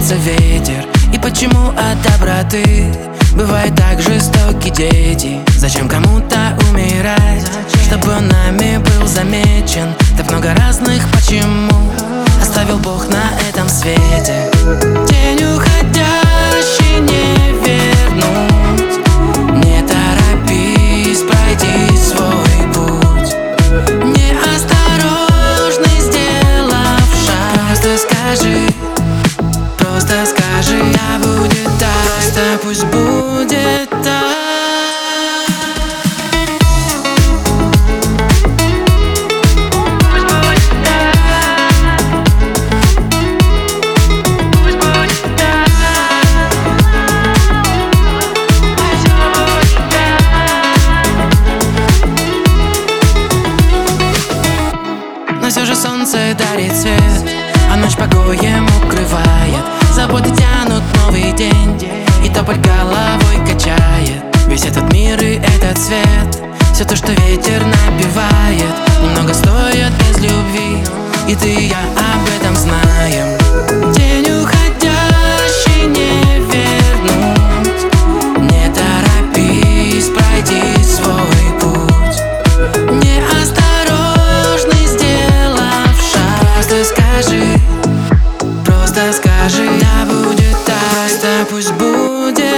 меняется ветер? И почему от доброты бывают так жестоки дети? Зачем кому-то умирать, чтобы он нами был замечен? Так много разных почему оставил Бог на этом свете. День уходящий не вернуть, не торопись, пройди свой путь. Неосторожный сделав шаг, просто скажи, да будет так, да пусть будет так. Но все же солнце дарит свет, а ночь покоем укрывает. Заботы тянут новый день, и тополь головой качает. Весь этот мир и этот свет, все то, что ветер напевает, немного стоит без любви, и ты и я об этом знаем. День уходящий не вернуть, не торопись, пройди свой путь. Неосторожный сделав шаг, просто скажи, да будет так, да пусть будет.